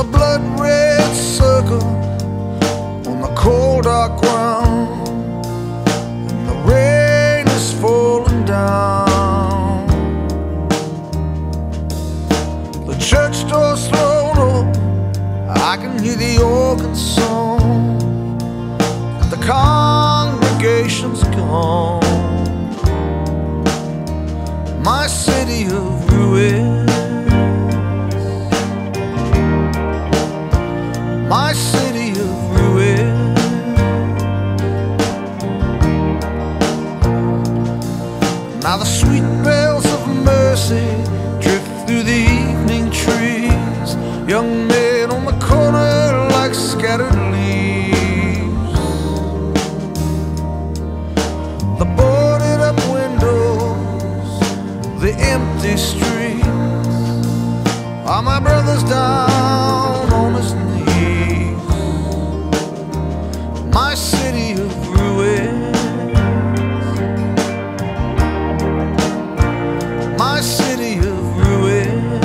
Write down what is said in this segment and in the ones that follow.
a blood red circle on the cold dark ground, and the rain is falling down. The church door's thrown open, I can hear the organ song, the congregation's gone. My city of ruins, my city of ruins. Now the sweet bells of mercy drift through the evening trees, young men on the corner like scattered leaves. The boarded up windows, the empty streets, are my brothers down on his knees. My city of ruins, my city of ruins.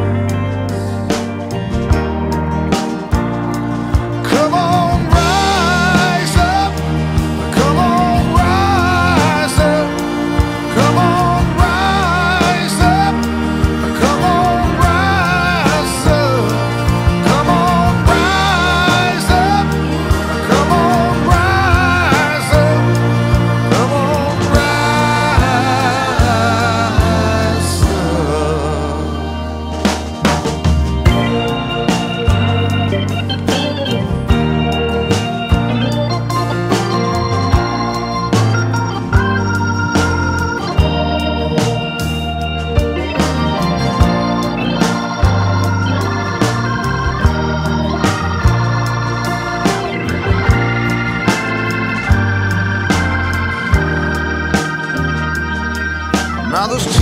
Come on, rise up, come on, rise up, come on, rise up, come on, rise up, come on, rise up, come on, rise up, come on, rise Now there's